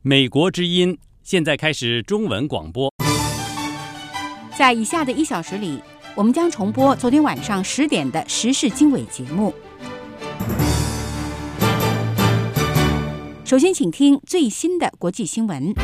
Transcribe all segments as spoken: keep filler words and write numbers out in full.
美国之音现在开始中文广播。 在以下的一小时里，我们将重播昨天晚上十点的时事经纬节目。首先，请听最新的国际新闻。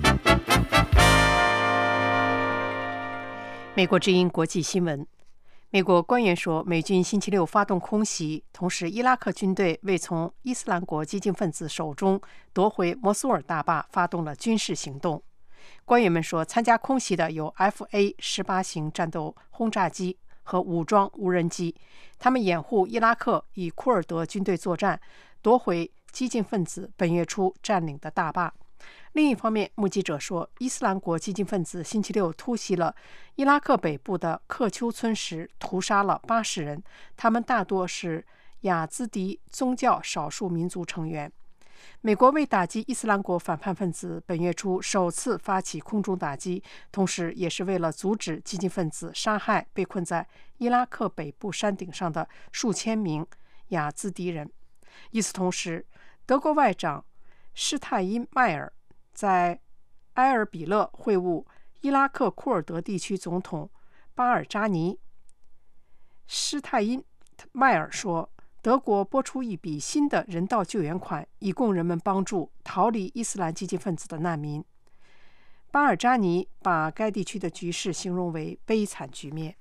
美国之音国际新闻。美国官员说，美军星期六发动空袭，同时伊拉克军队为从伊斯兰国激进分子手中夺回摩苏尔大坝发动了军事行动。官员们说，参加空袭的有 F A 十八 型战斗轰炸机和武装无人机，他们掩护伊拉克与库尔德军队作战，夺回激进分子本月初占领的大坝。另一方面，目击者说，伊斯兰国激进分子星期六突袭了伊拉克北部的克丘村时，屠杀了八十人，他们大多是雅兹迪宗教少数民族成员。美国为打击伊斯兰国反叛分子，本月初首次发起空中打击，同时也是为了阻止激进分子杀害被困在伊拉克北部山顶上的数千名雅兹迪人。与此同时，德国外长施泰因迈尔在埃尔比勒会晤伊拉克库尔德地区总统巴尔扎尼。施泰因迈尔说，德国拨出一笔新的人道救援款，以供人们帮助逃离伊斯兰激进分子的难民。巴尔扎尼把该地区的局势形容为悲惨局面。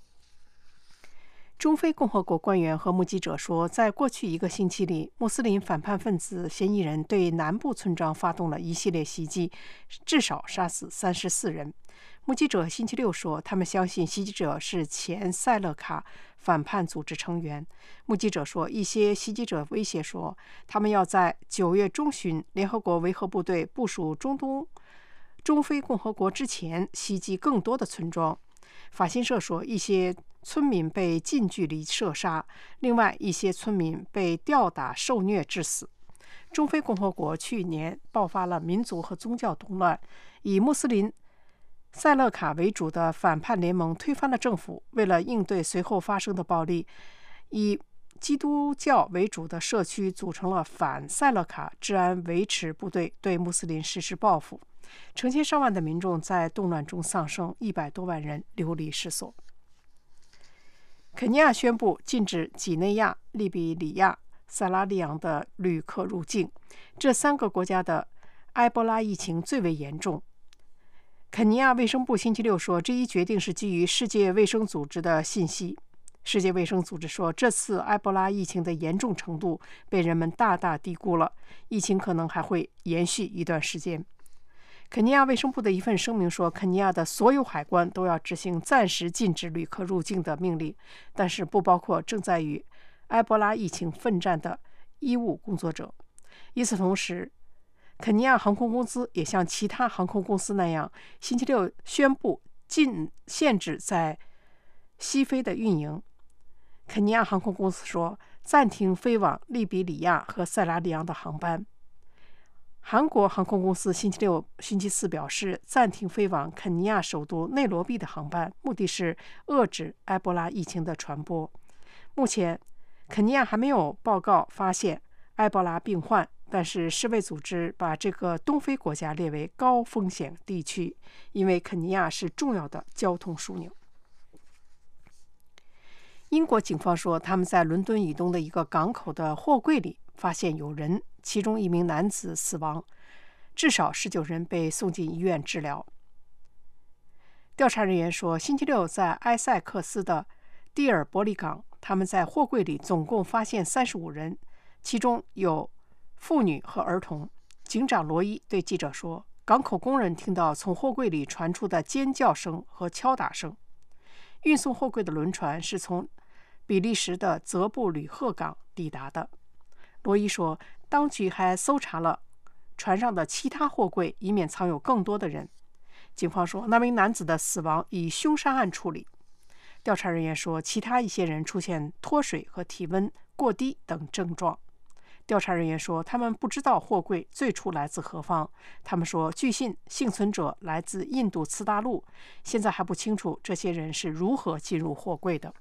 中非共和国官员和目击者说，在过去一个星期里，穆斯林反叛分子嫌疑人对南部村庄发动了一系列袭击，至少杀死三十四人。目击者星期六说，他们相信袭击者是前塞勒卡反叛组织成员。目击者说，一些袭击者威胁说，他们要在九月中旬联合国维和部队部署中东中非共和国之前袭击更多的村庄。法新社说，一些村民被近距离射杀，另外一些村民被吊打受虐致死。中非共和国去年爆发了民族和宗教动乱，以穆斯林塞勒卡为主的反叛联盟推翻了政府。为了应对随后发生的暴力，以基督教为主的社区组成了反塞勒卡治安维持部队，对穆斯林实施报复。成千上万的民众在动乱中丧生，一百多万人流离失所。肯尼亚宣布禁止几内亚、利比里亚、塞拉利昂的旅客入境，这三个国家的埃博拉疫情最为严重。肯尼亚卫生部星期六说，这一决定是基于世界卫生组织的信息。世界卫生组织说，这次埃博拉疫情的严重程度被人们大大低估了，疫情可能还会延续一段时间。肯尼亚卫生部的一份声明说，肯尼亚的所有海关都要执行暂时禁止旅客入境的命令，但是不包括正在与埃博拉疫情奋战的医务工作者。与此同时，肯尼亚航空公司也像其他航空公司那样，星期六宣布禁限制在西非的运营。肯尼亚航空公司说，暂停飞往利比里亚和塞拉利昂的航班。韩国航空公司星期六、星期四表示，暂停飞往肯尼亚首都内罗毕的航班，目的是遏制埃博拉疫情的传播。目前，肯尼亚还没有报告发现埃博拉病患，但是世卫组织把这个东非国家列为高风险地区，因为肯尼亚是重要的交通枢纽。英国警方说，他们在伦敦以东的一个港口的货柜里发现有人，其中一名男子死亡，至少十九人被送进医院治疗。调查人员说，星期六在埃塞克斯的蒂尔伯利港，他们在货柜里总共发现三十五人，其中有妇女和儿童。警长罗伊对记者说，港口工人听到从货柜里传出的尖叫声和敲打声。运送货柜的轮船是从比利时的泽布吕赫港抵达的。罗伊说，当局还搜查了船上的其他货柜，以免藏有更多的人。警方说，那名男子的死亡以凶杀案处理。调查人员说，其他一些人出现脱水和体温过低等症状。调查人员说，他们不知道货柜最初来自何方。他们说，据信幸存者来自印度次大陆，现在还不清楚这些人是如何进入货柜的。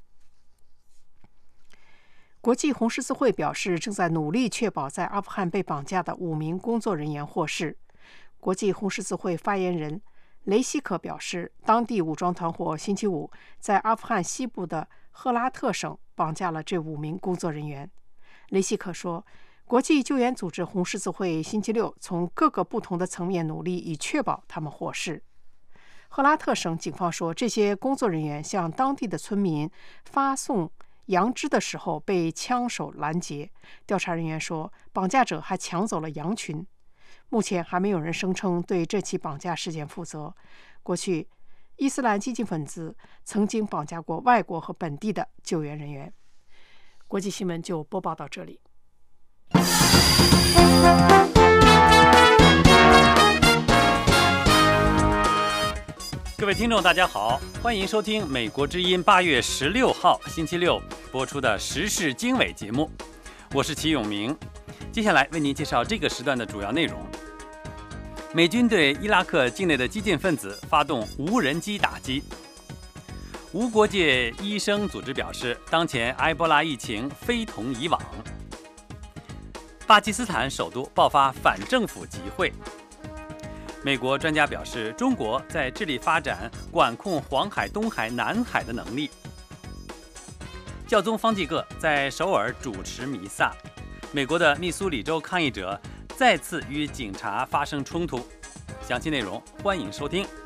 国际红十字会表示，正在努力确保在阿富汗被绑架的五名工作人员获释。 国际红十字会发言人雷希可表示，当地武装团伙星期五在阿富汗西部的赫拉特省绑架了这五名工作人员。雷希可说，国际救援组织红十字会星期六从各个不同的层面努力，以确保他们获释。赫拉特省警方说，这些工作人员向当地的村民发送羊脂的时候被枪手拦截。调查人员说，绑架者还抢走了羊群。目前还没有人声称对这起绑架事件负责。过去，伊斯兰激进分子曾经绑架过外国和本地的救援人员。国际新闻就播报到这里。 各位听众大家好，欢迎收听美国之音八月十六号星期六播出的时事经纬节目，我是齐永明。接下来为您介绍这个时段的主要内容。美军对伊拉克境内的激进分子发动无人机打击。无国界医生组织表示，当前埃博拉疫情非同以往。巴基斯坦首都爆发反政府集会。美国专家表示，中国在致力发展管控黄海、东海、南海的能力。教宗方济各在首尔主持弥撒。美国的密苏里州抗议者再次与警察发生冲突。详细内容欢迎收听。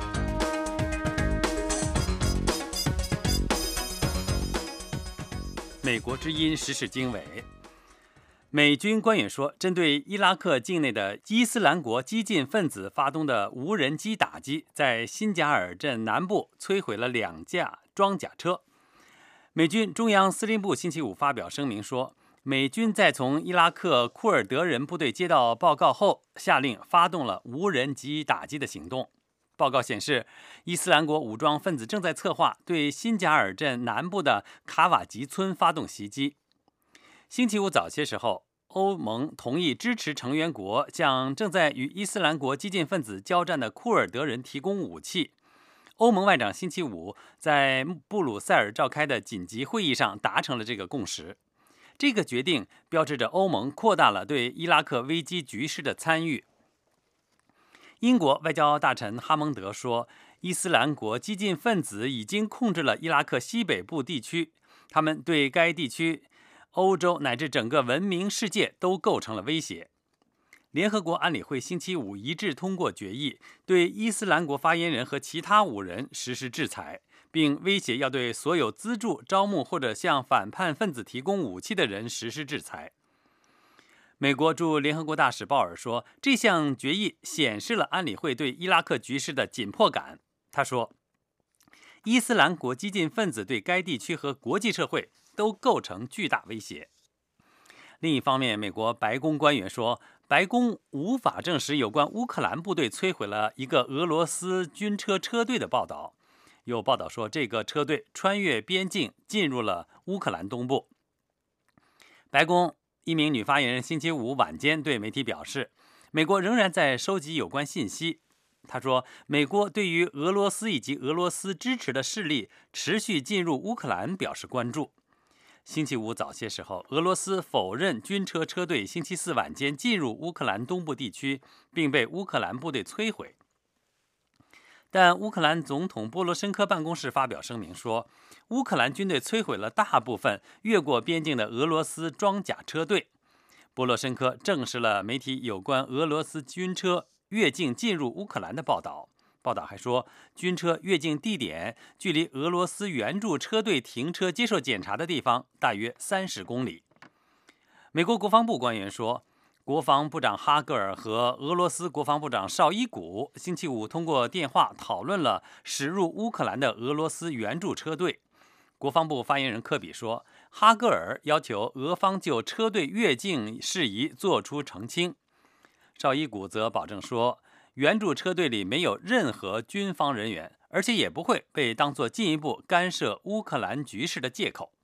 美国之音时事经纬。美军官员说，针对伊拉克境内的伊斯兰国激进分子发动的无人机打击，在辛贾尔镇南部摧毁了两架装甲车。美军中央司令部星期五发表声明说，美军在从伊拉克库尔德人部队接到报告后，下令发动了无人机打击的行动。报告显示，伊斯兰国武装分子正在策划对辛贾尔镇南部的卡瓦吉村发动袭击。星期五早些时候，欧盟同意支持成员国向正在与伊斯兰国激进分子交战的库尔德人提供武器。欧盟外长星期五在布鲁塞尔召开的紧急会议上达成了这个共识。这个决定标志着欧盟扩大了对伊拉克危机局势的参与。英国外交大臣哈蒙德说，伊斯兰国激进分子已经控制了伊拉克西北部地区，他们对该地区、欧洲乃至整个文明世界都构成了威胁。联合国安理会星期五一致通过决议，对伊斯兰国发言人和其他五人实施制裁，并威胁要对所有资助、招募或者向反叛分子提供武器的人实施制裁。美国驻联合国大使鲍尔说，这项决议显示了安理会对伊拉克局势的紧迫感。他说，伊斯兰国激进分子对该地区和国际社会都构成巨大威胁。另一方面，美国白宫官员说，白宫无法证实有关乌克兰部队摧毁了一个俄罗斯军车车队的报道。有报道说，这个车队穿越边境进入了乌克兰东部。白宫一名女发言人星期五晚间对媒体表示，美国仍然在收集有关信息。她说，美国对于俄罗斯以及俄罗斯支持的势力持续进入乌克兰表示关注。星期五早些时候，俄罗斯否认军车车队星期四晚间进入乌克兰东部地区，并被乌克兰部队摧毁。但乌克兰总统波罗申科办公室发表声明说，乌克兰军队摧毁了大部分越过边境的俄罗斯装甲车队。波罗申科证实了媒体有关俄罗斯军车越境进入乌克兰的报道。报道还说，军车越境地点距离俄罗斯援助车队停车接受检查的地方大约三十公里。美国国防部官员说，国防部长哈格尔和俄罗斯国防部长绍伊古星期五通过电话讨论了驶入乌克兰的俄罗斯援助车队。国防部发言人科比说，哈格尔要求俄方就车队越境事宜作出澄清。绍伊古则保证说，援助车队里没有任何军方人员，而且也不会被当作进一步干涉乌克兰局势的借口。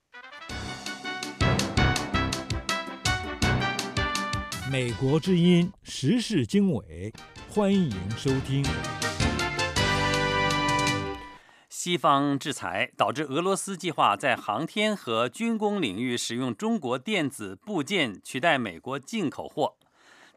美国之音时事经纬，欢迎收听。 西方制裁导致俄罗斯计划在航天和军工领域使用中国电子部件取代美国进口货，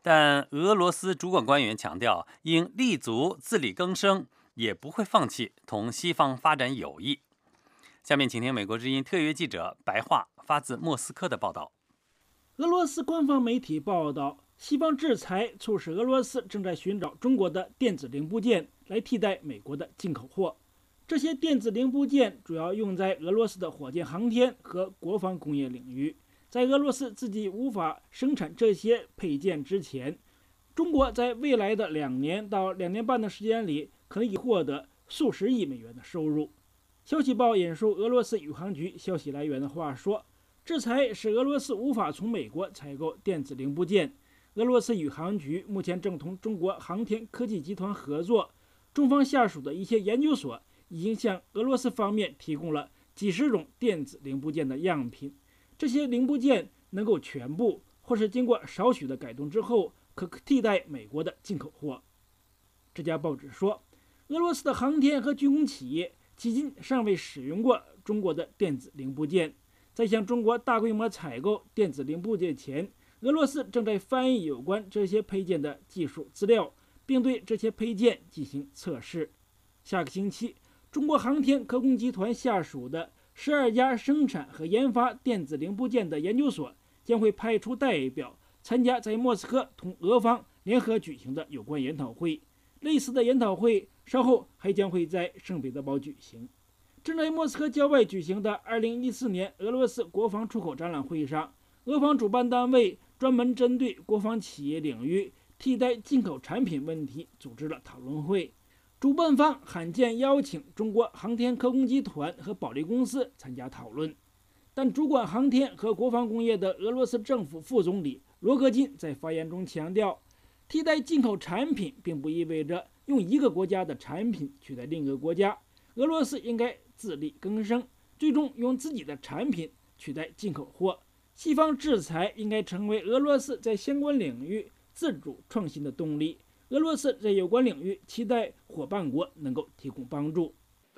但俄罗斯主管官员强调，应立足自力更生，也不会放弃同西方发展友谊。下面请听美国之音特约记者白桦发自莫斯科的报道。 俄罗斯官方媒体报道，西方制裁促使俄罗斯正在寻找中国的电子零部件来替代美国的进口货。这些电子零部件主要用在俄罗斯的火箭航天和国防工业领域。在俄罗斯自己无法生产这些配件之前，中国在未来的两年到两年半的时间里，可以获得数十亿美元的收入。消息报引述俄罗斯宇航局消息来源的话说，制裁使俄罗斯无法从美国采购电子零部件。俄罗斯宇航局目前正同中国航天科技集团合作，中方下属的一些研究所已经向俄罗斯方面提供了几十种电子零部件的样品。这些零部件能够全部或是经过少许的改动之后，可替代美国的进口货。这家报纸说，俄罗斯的航天和军工企业迄今尚未使用过中国的电子零部件。在向中国大规模采购电子零部件前，俄罗斯正在翻译有关这些配件的技术资料，并对这些配件进行测试。下个星期，中国航天科工集团下属的十二家生产和研发电子零部件的研究所将会派出代表参加在莫斯科同俄方联合举行的有关研讨会。类似的研讨会稍后还将会在圣彼得堡举行。正在莫斯科郊外举行的二零一四年俄罗斯国防出口展览会上，俄方主办单位专门针对国防企业领域替代进口产品问题组织了讨论会。主办方罕见邀请中国航天科工集团和保利公司参加讨论，但主管航天和国防工业的俄罗斯政府副总理罗戈金在发言中强调，替代进口产品并不意味着用一个国家的产品取代另一个国家。俄罗斯应该自力更生，最终用自己的产品取代进口货。西方制裁应该成为俄罗斯在相关领域自主创新的动力。俄罗斯在有关领域期待伙伴国能够提供帮助。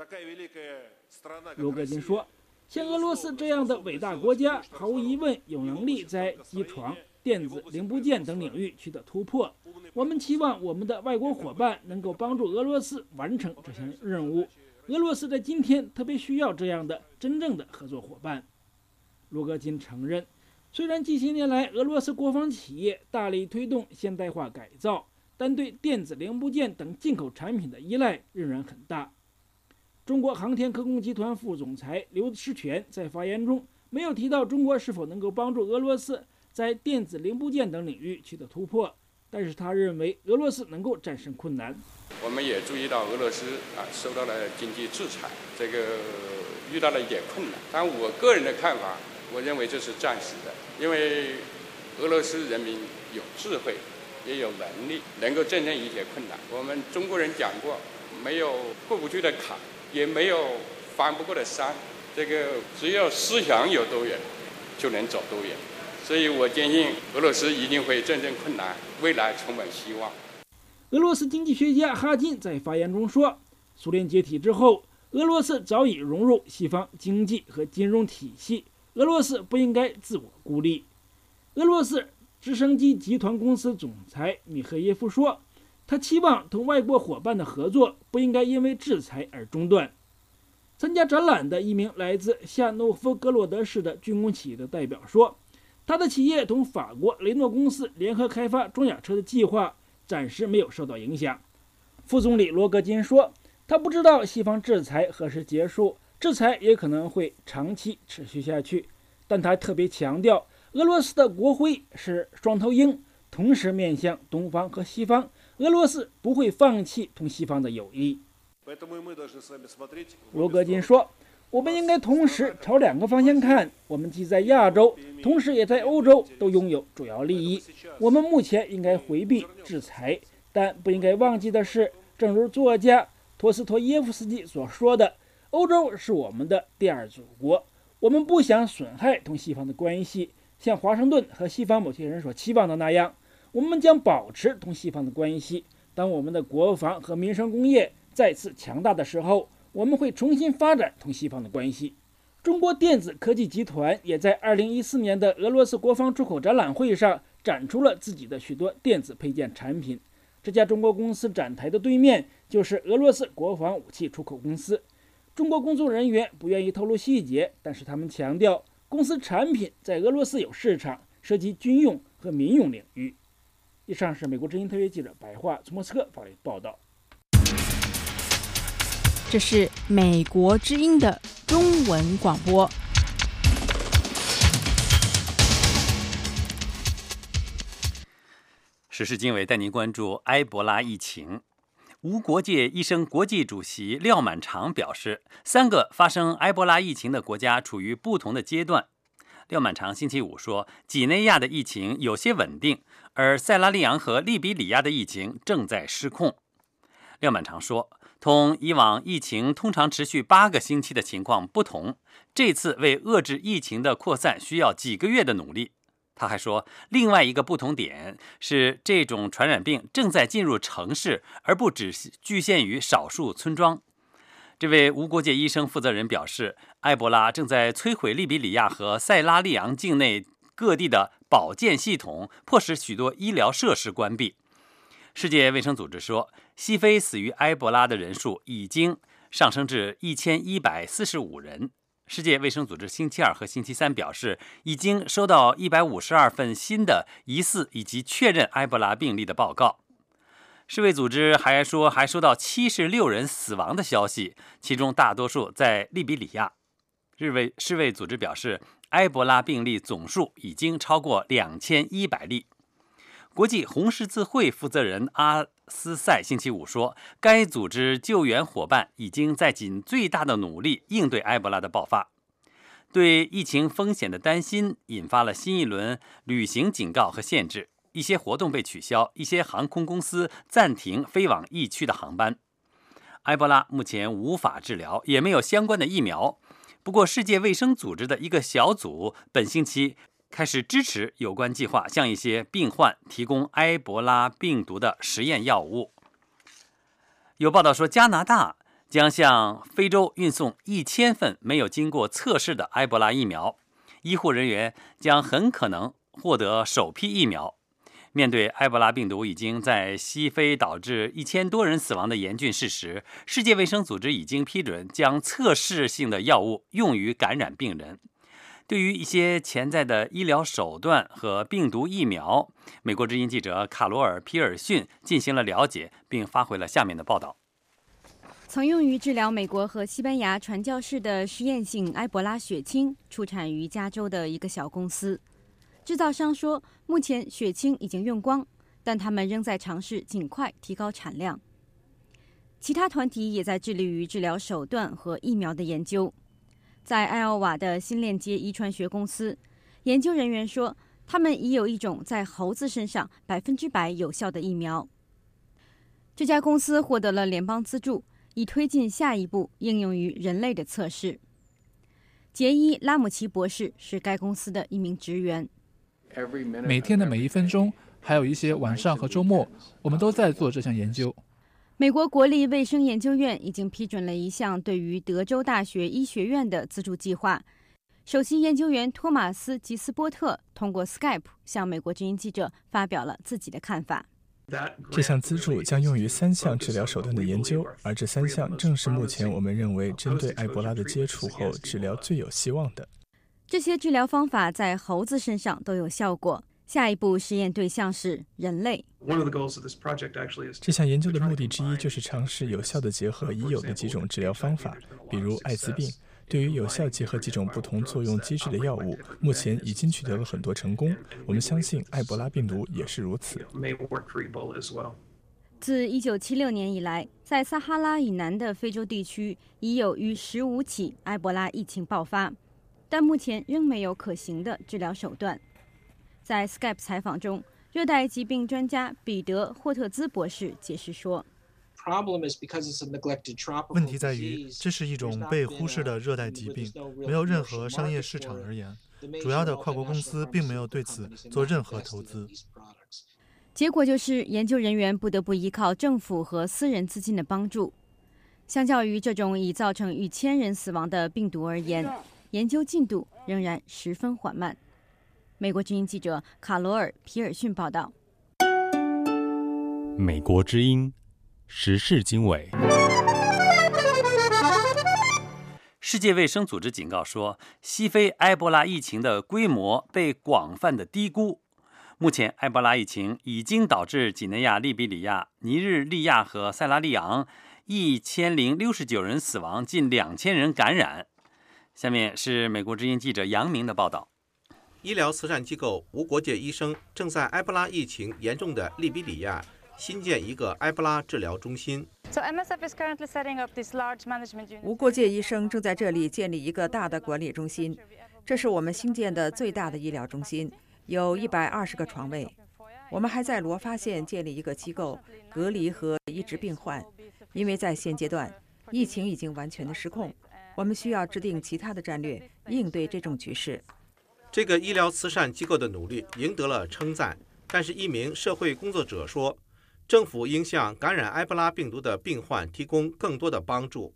罗戈金说，像俄罗斯这样的伟大国家毫无疑问有能力在机床、电子零部件等领域取得突破。我们期望我们的外国伙伴能够帮助俄罗斯完成这项任务。俄罗斯在今天特别需要这样的真正的合作伙伴。罗戈金承认，虽然近些年来俄罗斯国防企业大力推动现代化改造，但对电子零部件等进口产品的依赖仍然很大。中国航天科工集团副总裁刘诗全在发言中没有提到中国是否能够帮助俄罗斯在电子零部件等领域取得突破，但是他认为俄罗斯能够战胜困难。 我们也注意到俄罗斯啊受到了经济制裁，这个遇到了一点困难。但我个人的看法，我认为这是暂时的，因为俄罗斯人民有智慧，也有能力，能够战胜一些困难。我们中国人讲过，没有过不去的坎，也没有翻不过的山。这个只要思想有多远，就能走多远。所以我坚信俄罗斯一定会战胜困难，未来充满希望。 俄罗斯经济学家哈金在发言中说，苏联解体之后，俄罗斯早已融入西方经济和金融体系，俄罗斯不应该自我孤立。俄罗斯直升机集团公司总裁米赫耶夫说，他期望同外国伙伴的合作不应该因为制裁而中断。参加展览的一名来自夏诺夫哥罗德市的军工企业的代表说，他的企业同法国雷诺公司联合开发装甲车的计划暂时没有受到影响。副总理罗戈金说，他不知道西方制裁何时结束，制裁也可能会长期持续下去，但他特别强调，俄罗斯的国徽是双头鹰，同时面向东方和西方，俄罗斯不会放弃同西方的友谊。罗戈金说，我们应该同时朝两个方向看，我们既在亚洲，同时也在欧洲都拥有主要利益。我们目前应该回避制裁，但不应该忘记的是，正如作家托斯托耶夫斯基所说的，欧洲是我们的第二祖国。我们不想损害同西方的关系，像华盛顿和西方某些人所期望的那样，我们将保持同西方的关系。当我们的国防和民生工业再次强大的时候，我们会重新发展同西方的关系。中国电子科技集团也在二零一四年的俄罗斯国防出口展览会上展出了自己的许多电子配件产品。这家中国公司展台的对面就是俄罗斯国防武器出口公司。中国工作人员不愿意透露细节，但是他们强调，公司产品在俄罗斯有市场，涉及军用和民用领域。以上是美国之音特约记者白桦从莫斯科发来报道。 这是美国之音的中文广播。 时事经纬带您关注埃博拉疫情。无国界医生国际主席廖满长表示，三个发生埃博拉疫情的国家处于不同的阶段。廖满长星期五说，几内亚的疫情有些稳定，而塞拉利昂和利比里亚的疫情正在失控。廖满长说，同以往疫情通常持续八个星期的情况不同，这次为遏制疫情的扩散需要几个月的努力。他还说，另外一个不同点是，这种传染病正在进入城市，而不只局限于少数村庄。这位无国界医生负责人表示，埃博拉正在摧毁利比里亚和塞拉利昂境内各地的保健系统，迫使许多医疗设施关闭。世界卫生组织说，西非死于埃博拉的人数已经上升至一千一百四十五人。世界卫生组织星期二和星期三表示，已经收到一百五十二份新的疑似以及确认埃博拉病例的报告。世卫组织还说，还收到七十六人死亡的消息，其中大多数在利比里亚。世卫世卫组织表示，埃博拉病例总数已经超过两千一百例。国际红十字会负责人阿斯塞星期五说，该组织救援伙伴已经在尽最大的努力应对埃博拉的爆发。对疫情风险的担心引发了新一轮旅行警告和限制，一些活动被取消，一些航空公司暂停飞往疫区的航班。埃博拉目前无法治疗，也没有相关的疫苗。不过，世界卫生组织的一个小组本星期开始支持有关计划，向一些病患提供埃博拉病毒的实验药物。有报道说，加拿大将向非洲运送一千份没有经过测试的埃博拉疫苗，医护人员将很可能获得首批疫苗。面对埃博拉病毒已经在西非导致一千多人死亡的严峻事实，世界卫生组织已经批准将测试性的药物用于感染病人。对于一些潜在的医疗手段和病毒疫苗，美国之音记者卡罗尔·皮尔逊进行了了解，并发回了下面的报道。 曾用于治疗美国和西班牙传教士的实验性埃博拉血清出产于加州的一个小公司。制造商说，目前血清已经用光，但他们仍在尝试尽快提高产量。其他团体也在致力于治疗手段和疫苗的研究。在艾奥瓦的新链接遗传学公司，研究人员说，他们已有一种在猴子身上百分之百有效的疫苗。这家公司获得了联邦资助，以推进下一步应用于人类的测试。杰伊·拉姆齐博士是该公司的一名职员。 每天的每一分钟，还有一些晚上和周末，我们都在做这项研究。 美国国立卫生研究院已经批准了一项对于德州大学医学院的资助计划。首席研究员托马斯·吉斯波特通过 Skype 向美国之音记者发表了自己的看法。 这项资助将用于三项治疗手段的研究，而这三项正是目前我们认为针对埃博拉的接触后治疗最有希望的。 这些治疗方法在猴子身上都有效果。下一步实验对象是人类。 这项研究的目的之一就是尝试有效地结合已有的几种治疗方法，比如艾滋病。对于有效结合几种不同作用机制的药物，目前已经取得了很多成功。我们相信埃博拉病毒也是如此。 自一九七六年以来，在撒哈拉以南的非洲地区已有逾十五起埃博拉疫情爆发，但目前仍没有可行的治疗手段。在 Skype 采访中，热带疾病专家彼得·霍特兹博士解释说， 问题在于，这是一种被忽视的热带疾病，没有任何商业市场而言，主要的跨国公司并没有对此做任何投资。 结果就是研究人员不得不依靠政府和私人资金的帮助。相较于这种已造成逾千人死亡的病毒而言，研究进度仍然十分缓慢。 美国之音记者卡罗尔·皮尔逊报道。 美国之音时事经纬。 世界卫生组织警告说，西非埃博拉疫情的规模被广泛的低估。目前，埃博拉疫情已经导致几内亚、利比里亚、尼日利亚和塞拉利昂一千零六十九人死亡，近两千人感染。下面是美国之音记者杨明的报道。 医疗慈善机构无国界医生正在埃博拉疫情严重的利比里亚新建一个埃博拉治疗中心。 无国界医生正在这里建立一个大的管理中心，这是我们新建的最大的医疗中心，有一百二十个床位。我们还在罗发县建立一个机构，隔离和医治病患，因为在现阶段疫情已经完全的失控，我们需要制定其他的战略应对这种局势。 这个医疗慈善机构的努力赢得了称赞，但是一名社会工作者说，政府应向感染埃博拉病毒的病患提供更多的帮助。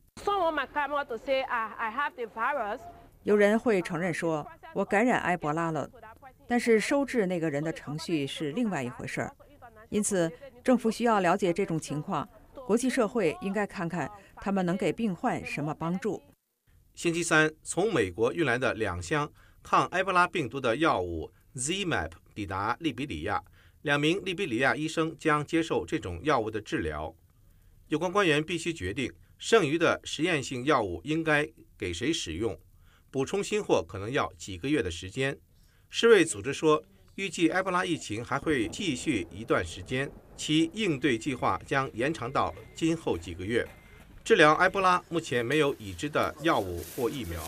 有人会承认说，我感染埃博拉了，但是收治那个人的程序是另外一回事儿。因此，政府需要了解这种情况，国际社会应该看看他们能给病患什么帮助。 星期三，从美国运来的两箱抗埃博拉病毒的药物 Z M A P 抵达利比里亚，两名利比里亚医生将接受这种药物的治疗。有关官员必须决定剩余的实验性药物应该给谁使用，补充新货可能要几个月的时间。世卫组织说，预计埃博拉疫情还会继续一段时间，其应对计划将延长到今后几个月。治疗埃博拉目前没有已知的药物或疫苗。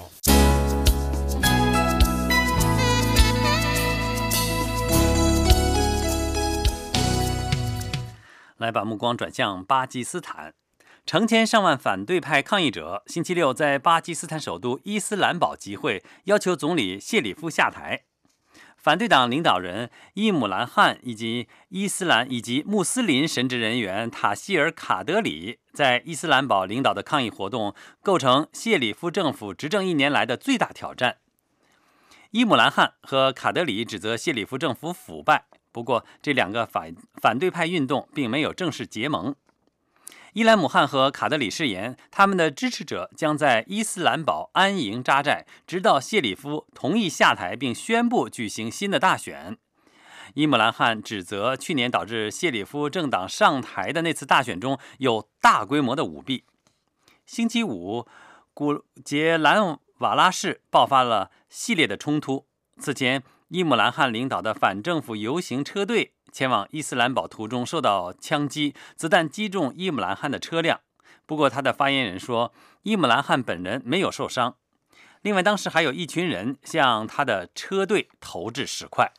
来把目光转向巴基斯坦，成千上万反对派抗议者星期六在巴基斯坦首都伊斯兰堡集会，要求总理谢里夫下台。反对党领导人伊姆兰汗以及伊斯兰以及穆斯林神职人员塔希尔卡德里在伊斯兰堡领导的抗议活动，构成谢里夫政府执政一年来的最大挑战。伊姆兰汗和卡德里指责谢里夫政府腐败。不过，这两个反反对派运动并没有正式结盟。伊兰姆汗和卡德里誓言，他们的支持者将在伊斯兰堡安营扎寨，直到谢里夫同意下台并宣布举行新的大选。伊姆兰汗指责去年导致谢里夫政党上台的那次大选中有大规模的舞弊。星期五，古杰兰瓦拉市爆发了系列的冲突。此前，伊姆兰汗领导的反政府游行车队前往伊斯兰堡途中受到枪击，子弹击中伊姆兰汗的车辆。不过他的发言人说，伊姆兰汗本人没有受伤。另外，当时还有一群人向他的车队投掷石块。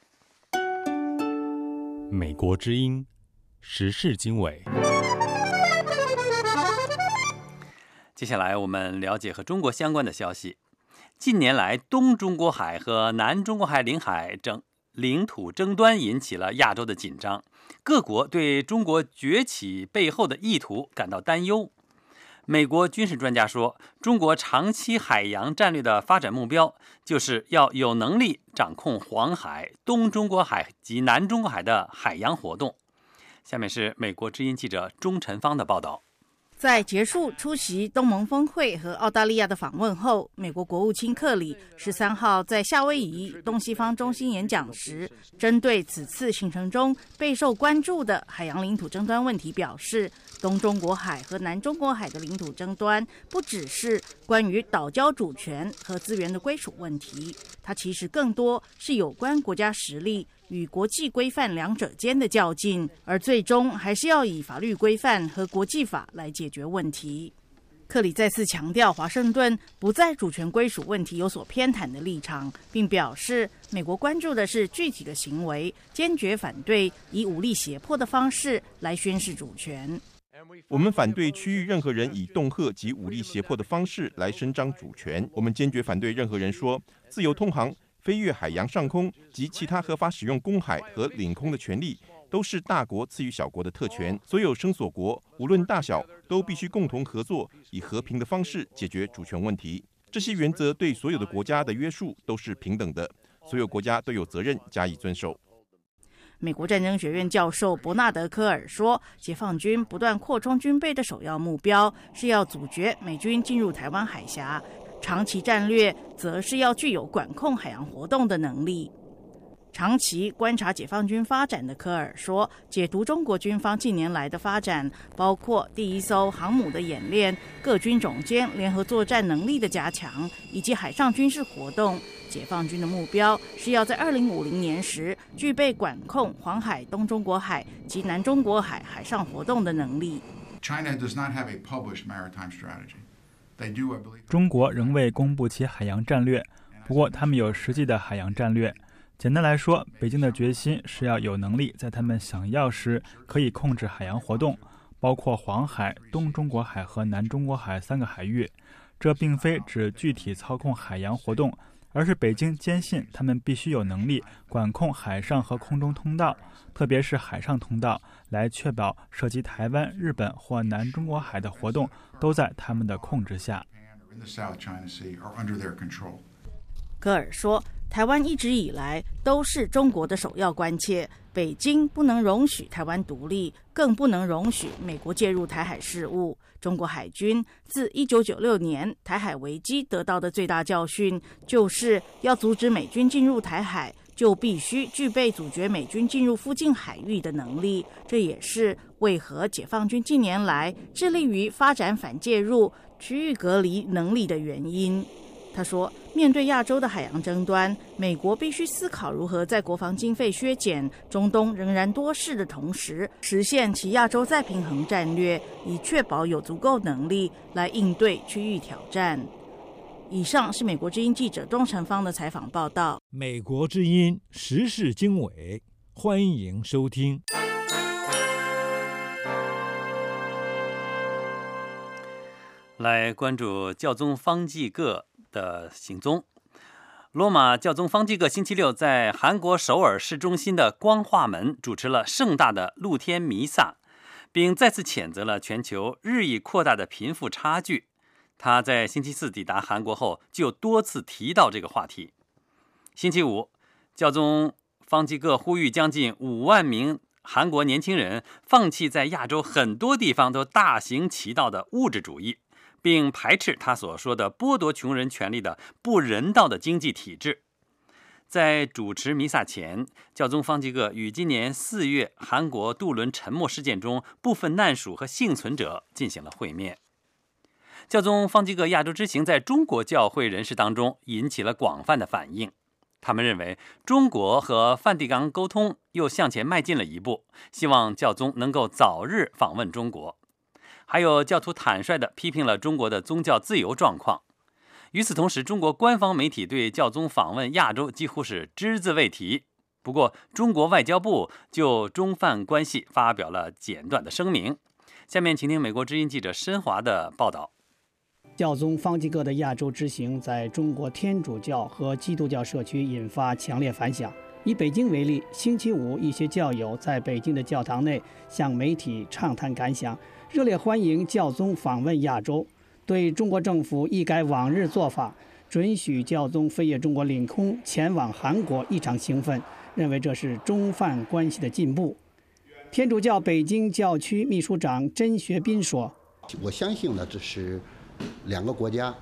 美国之音时事经纬。 接下来我们了解和中国相关的消息。近年来，东中国海和南中国海领海争领土争端引起了亚洲的紧张，各国对中国崛起背后的意图感到担忧。美国军事专家说，中国长期海洋战略的发展目标就是要有能力掌控黄海、东中国海及南中国海的海洋活动。下面是美国之音记者钟晨芳的报道。 在结束出席东盟峰会和澳大利亚的访问后，美国国务卿克里十三号在夏威夷东西方中心演讲时，针对此次行程中备受关注的海洋领土争端问题表示，东中国海和南中国海的领土争端不只是关于岛礁主权和资源的归属问题，它其实更多是有关国家实力与国际规范两者间的较劲，而最终还是要以法律规范和国际法来解决问题。克里再次强调，华盛顿不在主权归属问题有所偏袒的立场，并表示美国关注的是具体的行为，坚决反对以武力胁迫的方式来宣示主权。 我们反对区域任何人以恫吓及武力胁迫的方式来伸张主权。我们坚决反对任何人说自由通航、飞越海洋上空及其他合法使用公海和领空的权利都是大国赐予小国的特权。所有声索国无论大小都必须共同合作，以和平的方式解决主权问题。这些原则对所有的国家的约束都是平等的。 所有国家都有责任加以遵守。 美国战争学院教授伯纳德·科尔说，解放军不断扩充军备的首要目标是要阻绝美军进入台湾海峡，长期战略则是要具有管控海洋活动的能力。长期观察解放军发展的科尔说，解读中国军方近年来的发展，包括第一艘航母的演练、各军种间联合作战能力的加强，以及海上军事活动。解放军的目标是要在二零五零年时具备管控黄海、东中国海及南中国海海上活动的能力。 中国仍未公布其海洋战略，不过他们有实际的海洋战略。简单来说，北京的决心是要有能力在他们想要时可以控制海洋活动，包括黄海、东中国海和南中国海三个海域。这并非指具体操控海洋活动，而是北京坚信他们必须有能力管控海上和空中通道，特别是海上通道，来确保涉及台湾、日本或南中国海的活动都在他们的控制下。 科尔说，台湾一直以来都是中国的首要关切，北京不能容许台湾独立，更不能容许美国介入台海事务。中国海军自一九九六年台海危机得到的最大教训，就是要阻止美军进入台海，就必须具备阻绝美军进入附近海域的能力。这也是为何解放军近年来致力于发展反介入、区域隔离能力的原因。他说，面对亚洲的海洋争端，美国必须思考如何在国防经费削减、中东仍然多事的同时，实现其亚洲再平衡战略，以确保有足够能力来应对区域挑战。以上是美国之音记者钟成芳的采访报道。 美国之音时事经纬，欢迎收听。 来关注教宗方济各的行踪。罗马教宗方济各星期六在韩国首尔市中心的光化门主持了盛大的露天弥撒，并再次谴责了全球日益扩大的贫富差距。他在星期四抵达韩国后就多次提到这个话题。星期五，教宗方济各呼吁将近五万名韩国年轻人放弃在亚洲很多地方都大行其道的物质主义，并排斥他所说的剥夺穷人权利的不人道的经济体制。在主持弥撒前，教宗方济各与今年四月韩国渡轮沉没事件中部分难属和幸存者进行了会面。教宗方济各亚洲之行在中国教会人士当中引起了广泛的反应，他们认为中国和梵蒂冈沟通又向前迈进了一步，希望教宗能够早日访问中国。还有教徒坦率地批评了中国的宗教自由状况。与此同时，中国官方媒体对教宗访问亚洲几乎是只字未提。不过，中国外交部就中梵关系发表了简短的声明。下面请听美国之音记者申华的报道。 教宗方济各的亚洲之行在中国天主教和基督教社区引发强烈反响。以北京为例，星期五一些教友在北京的教堂内向媒体畅谈感想，热烈欢迎教宗访问亚洲，对中国政府一改往日做法，准许教宗飞越中国领空前往韩国异常兴奋，认为这是中梵关系的进步。天主教北京教区秘书长甄学斌说：“ 我相信呢，这是两个国家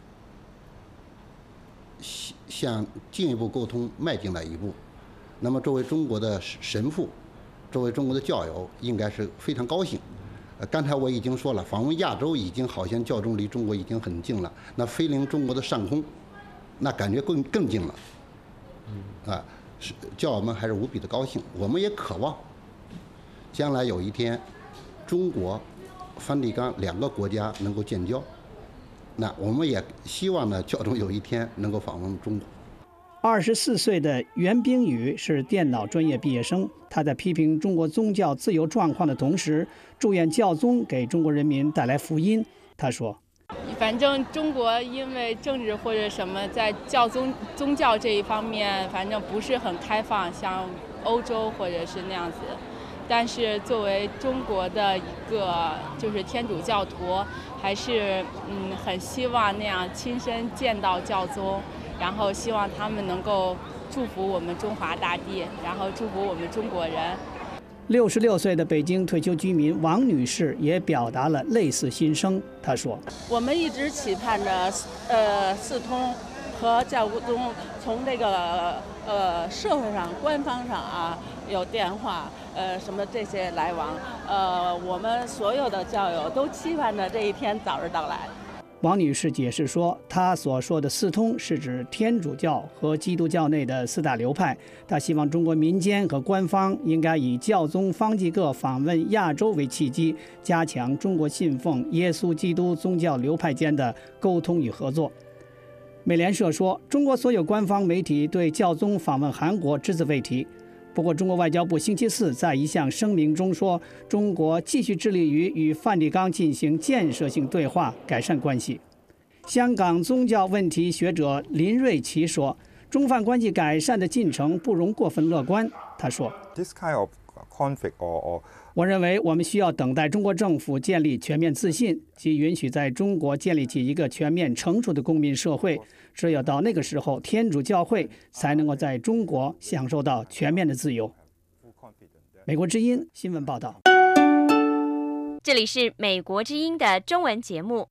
向进一步沟通迈进了一步。那么，作为中国的神父，作为中国的教友，应该是非常高兴。呃，刚才我已经说了，访问亚洲已经好像教宗离中国已经很近了，那飞临中国的上空，那感觉更更近了。啊，是教友们还是无比的高兴。我们也渴望，将来有一天，中国、梵蒂冈两个国家能够建交。那我们也希望呢，教宗有一天能够访问中国。” 二十四岁的袁冰宇是电脑专业毕业生，他在批评中国宗教自由状况的同时，祝愿教宗给中国人民带来福音。他说：“ 反正中国因为政治或者什么，在教宗宗教这一方面，反正不是很开放，像欧洲或者是那样子。但是作为中国的一个就是天主教徒，还是嗯很希望那样亲身见到教宗。”然后希望他们能够祝福我们中华大地，然后祝福我们中国人。 六十六岁的北京退休居民王女士也表达了类似心声。她说：“ 我们一直期盼着，呃，四通和教务中从这个呃社会上、官方上啊有电话，呃什么这些来往，呃，我们所有的教友都期盼着这一天早日到来。” 王女士解释说，她所说的四通是指天主教和基督教内的四大流派。她希望中国民间和官方应该以教宗方济各访问亚洲为契机，加强中国信奉耶稣基督宗教流派间的沟通与合作。美联社说，中国所有官方媒体对教宗访问韩国只字未提。不过，中国外交部星期四在一项声明中说，中国继续致力于与梵蒂冈进行建设性对话，改善关系。香港宗教问题学者林瑞琪说，中梵关系改善的进程不容过分乐观。他说 This kind of conflict or, or 我认为我们需要等待中国政府建立全面自信，即允许在中国建立起一个全面成熟的公民社会。只有到那个时候，天主教会才能够在中国享受到全面的自由。美国之音新闻报道。 这里是美国之音的中文节目。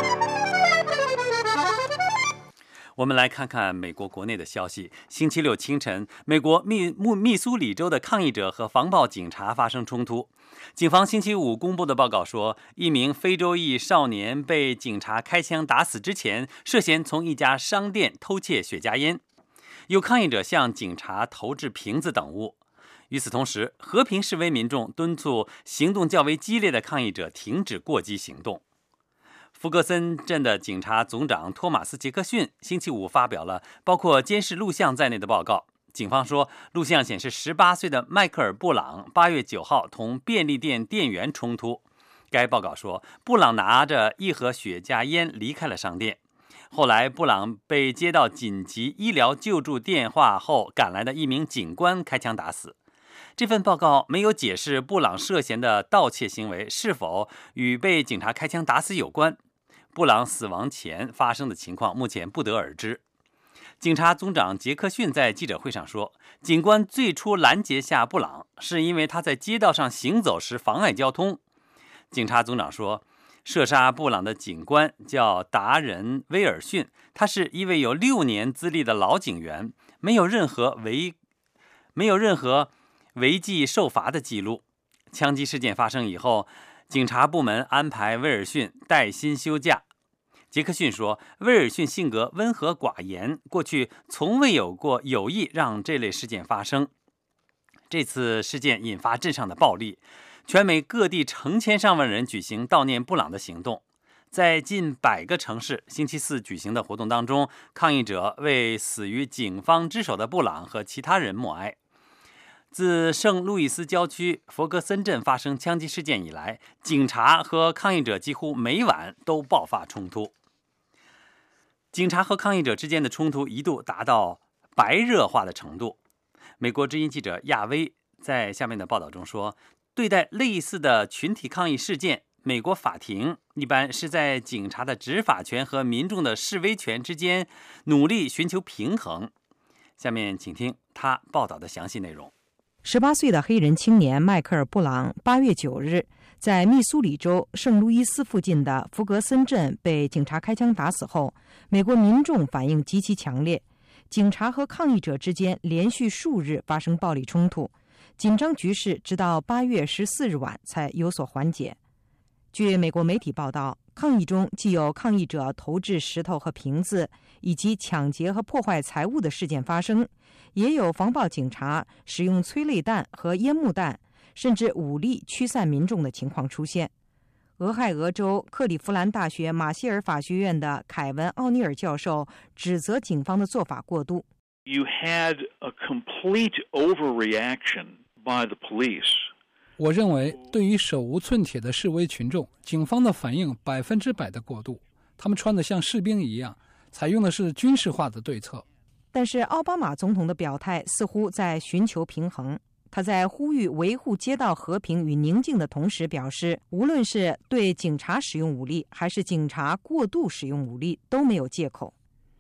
我们来看看美国国内的消息。星期六清晨，美国密密苏里州的抗议者和防暴警察发生冲突。警方星期五公布的报告说，一名非洲裔少年被警察开枪打死之前，涉嫌从一家商店偷窃雪茄烟。有抗议者向警察投掷瓶子等物。与此同时，和平示威民众敦促行动较为激烈的抗议者停止过激行动。福格森镇的警察总长托马斯·杰克逊星期五发表了包括监视录像在内的报告。警方说，录像显示十八岁的迈克尔·布朗八月九号同便利店店员冲突。该报告说，布朗拿着一盒雪茄烟离开了商店。后来，布朗被接到紧急医疗救助电话后赶来的一名警官开枪打死。这份报告没有解释布朗涉嫌的盗窃行为是否与被警察开枪打死有关。布朗死亡前发生的情况目前不得而知。警察总长杰克逊在记者会上说，警官最初拦截下布朗是因为他在街道上行走时妨碍交通。警察总长说，射杀布朗的警官叫达人·威尔逊，他是一位有六年资历的老警员，没有任何违没有任何违纪受罚的记录。枪击事件发生以后，警察部门安排威尔逊带薪休假。杰克逊说，威尔逊性格温和寡言，过去从未有过有意让这类事件发生。这次事件引发镇上的暴力，全美各地成千上万人举行悼念布朗的行动。在近百个城市星期四举行的活动当中，抗议者为死于警方之手的布朗和其他人默哀。自圣路易斯郊区弗格森镇发生枪击事件以来，警察和抗议者几乎每晚都爆发冲突。警察和抗议者之间的冲突一度达到白热化的程度。美国之音记者亚威在下面的报道中说，对待类似的群体抗议事件，美国法庭一般是在警察的执法权和民众的示威权之间努力寻求平衡。下面请听他报道的详细内容。 十八岁的黑人青年迈克尔·布朗八月九日在密苏里州圣路易斯附近的弗格森镇被警察开枪打死后，美国民众反应极其强烈，警察和抗议者之间连续数日发生暴力冲突，紧张局势直到八月十四日晚才有所缓解。据美国媒体报道，抗议中既有抗议者投掷石头和瓶子，以及抢劫和破坏财物的事件发生，也有防暴警察使用催泪弹和烟幕弹，甚至武力驱散民众的情况出现。俄亥俄州克利夫兰大学马歇尔法学院的凯文·奥尼尔教授指责警方的做法过度。 You had a complete overreaction by the police. 我认为，对于手无寸铁的示威群众，警方的反应百分之百的过度。他们穿得像士兵一样，采用的是军事化的对策。 但是，奥巴马总统的表态似乎在寻求平衡。他在呼吁维护街道和平与宁静的同时表示，无论是对警察使用武力，还是警察过度使用武力，都没有借口。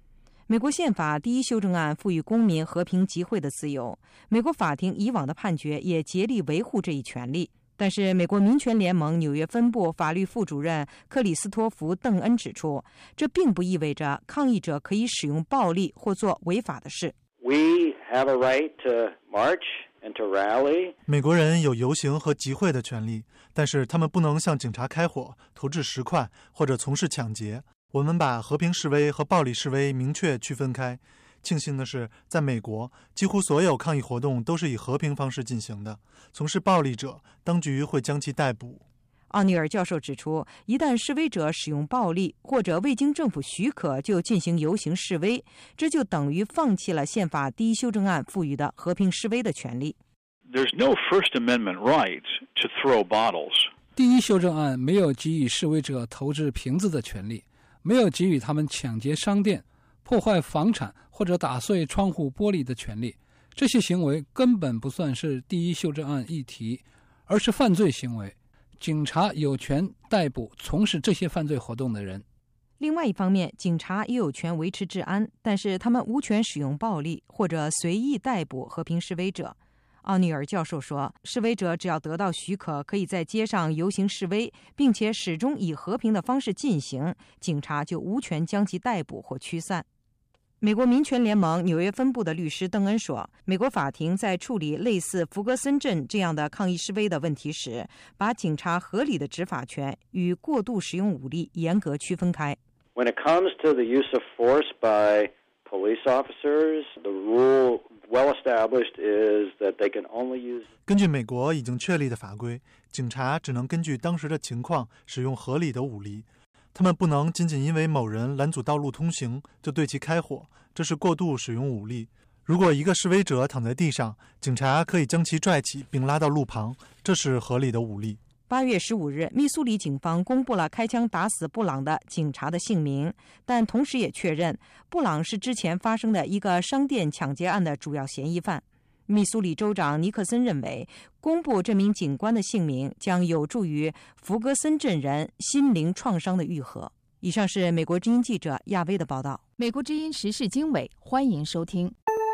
美国宪法第一修正案赋予公民和平集会的自由，美国法庭以往的判决也竭力维护这一权利。但是美国民权联盟纽约分部法律副主任克里斯托弗·邓恩指出，这并不意味着抗议者可以使用暴力或做违法的事。 We have a right to march and to rally. 美国人有游行和集会的权利，但是他们不能向警察开火、投掷石块或者从事抢劫。我们把和平示威和暴力示威明确区分开。庆幸的是，在美国，几乎所有抗议活动都是以和平方式进行的。从事暴力者，当局会将其逮捕。 奥尼尔教授指出，一旦示威者使用暴力或者未经政府许可就进行游行示威，这就等于放弃了宪法第一修正案赋予的和平示威的权利。 There's no First Amendment right to throw bottles. 第一修正案没有给予示威者投掷瓶子的权利，没有给予他们抢劫商店、破坏房产或者打碎窗户玻璃的权利。这些行为根本不算是第一修正案议题，而是犯罪行为。警察有权逮捕从事这些犯罪活动的人。 另外一方面，警察也有权维持治安，但是他们无权使用暴力或者随意逮捕和平示威者。奥尼尔教授说，示威者只要得到许可，可以在街上游行示威，并且始终以和平的方式进行，警察就无权将其逮捕或驱散。美国民权联盟纽约分部的律师邓恩说，美国法庭在处理类似弗格森镇这样的抗议示威的问题时，把警察合理的执法权与过度使用武力严格区分开。 When it comes to the use of force by police officers, the rule well established is that they can only use. 根据美国已经确立的法规，警察只能根据当时的情况使用合理的武力。他们不能仅仅因为某人拦阻道路通行就对其开火，这是过度使用武力。如果一个示威者躺在地上，警察可以将其拽起并拉到路旁，这是合理的武力。 八月十五日，密苏里警方公布了开枪打死布朗的警察的姓名，但同时也确认布朗是之前发生的一个商店抢劫案的主要嫌疑犯。密苏里州长尼克森认为，公布这名警官的姓名将有助于弗格森镇人心灵创伤的愈合。以上是美国之音记者亚薇的报道。 美国之音时事经纬，欢迎收听。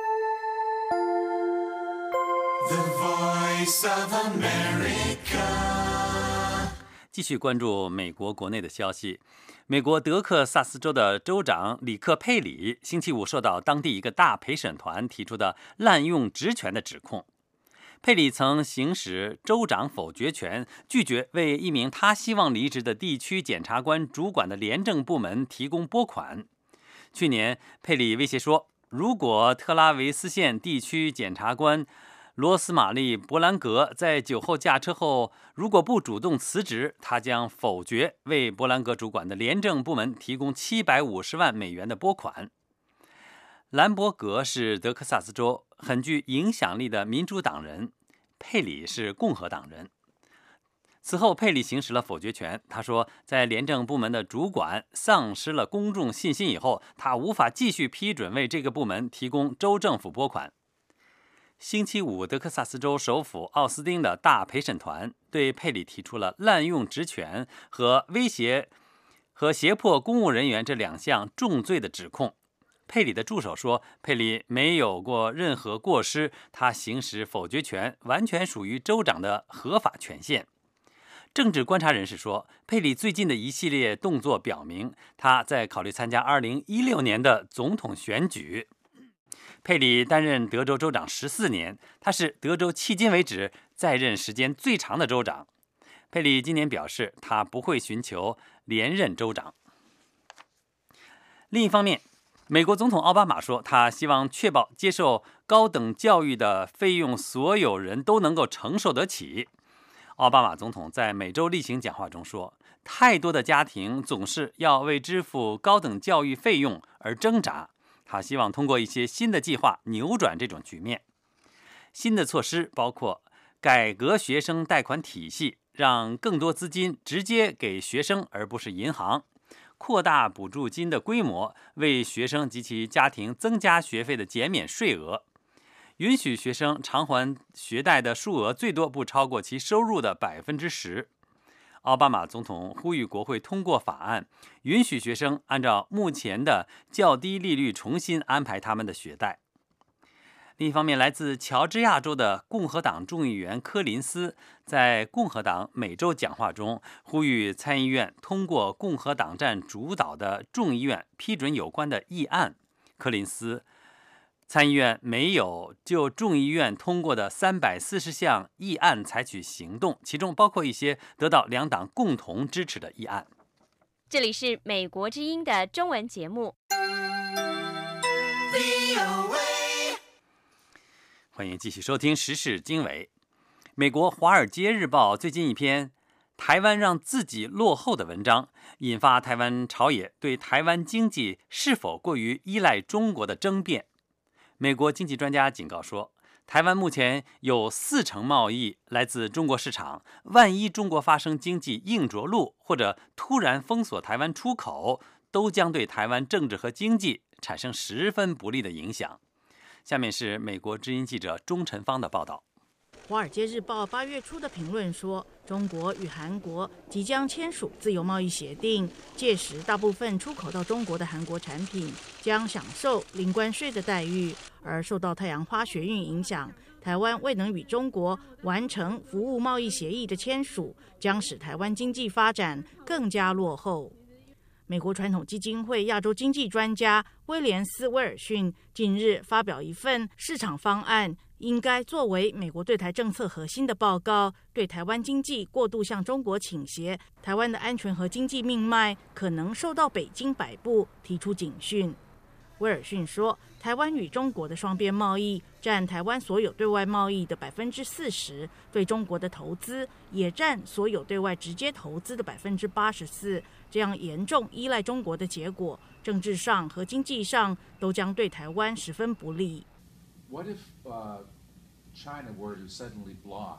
The Voice of America。 继续关注美国国内的消息。美国德克萨斯州的州长里克·佩里星期五受到当地一个大陪审团提出的滥用职权的指控。佩里曾行使州长否决权，拒绝为一名他希望离职的地区检察官主管的廉政部门提供拨款。去年，佩里威胁说，如果特拉维斯县地区检察官罗斯玛丽·伯兰格在酒后驾车后，如果不主动辞职，他将否决为伯兰格主管的廉政部门提供七百五十万美元的拨款。兰伯格是德克萨斯州很具影响力的民主党人，佩里是共和党人。此后，佩里行使了否决权。他说，在廉政部门的主管丧失了公众信心以后，他无法继续批准为这个部门提供州政府拨款。星期五，德克萨斯州首府奥斯汀的大陪审团对佩里提出了滥用职权和威胁和胁迫公务人员这两项重罪的指控。佩里的助手说，佩里没有过任何过失，他行使否决权完全属于州长的合法权限。政治观察人士说，佩里最近的一系列动作表明，他在考虑参加二零一六年的总统选举。佩里担任德州州长十四年，他是德州迄今为止在任时间最长的州长。佩里今年表示，他不会寻求连任州长。另一方面，美国总统奥巴马说，他希望确保接受高等教育的费用所有人都能够承受得起。奥巴马总统在每周例行讲话中说，太多的家庭总是要为支付高等教育费用而挣扎。他希望通过一些新的计划扭转这种局面。新的措施包括改革学生贷款体系，让更多资金直接给学生而不是银行；扩大补助金的规模，为学生及其家庭增加学费的减免税额；允许学生偿还学贷的数额最多不超过其收入的百分之十。 奥巴马总统呼吁国会通过法案，允许学生按照目前的较低利率重新安排他们的学贷。另一方面，来自乔治亚州的共和党众议员柯林斯在共和党每周讲话中呼吁参议院通过共和党占主导的众议院批准有关的议案。柯林斯，参议院没有就众议院通过的三百四十项议案采取行动，其中包括一些得到两党共同支持的议案。 这里是美国之音的中文节目。 欢迎继续收听时事经纬。美国《华尔街日报》最近一篇台湾让自己落后的文章，引发台湾朝野对台湾经济是否过于依赖中国的争辩。美国经济专家警告说，台湾目前有四成贸易来自中国市场，万一中国发生经济硬着陆或者突然封锁台湾出口，都将对台湾政治和经济产生十分不利的影响。下面是美国之音记者钟晨芳的报道。 《华尔街日报》八月初的评论说，中国与韩国即将签署自由贸易协定，届时大部分出口到中国的韩国产品将享受零关税的待遇，而受到太阳花学运影响，台湾未能与中国完成服务贸易协议的签署，将使台湾经济发展更加落后。美国传统基金会亚洲经济专家威廉斯·威尔逊近日发表一份市场方案，应该作为美国对台政策核心的报告，对台湾经济过度向中国倾斜，台湾的安全和经济命脉可能受到北京摆布，提出警讯。威尔逊说，台湾与中国的双边贸易占台湾所有对外贸易的百分之四十，对中国的投资也占所有对外直接投资的百分之八十四。这样严重依赖中国的结果，政治上和经济上都将对台湾十分不利。 What if uh, China were to suddenly block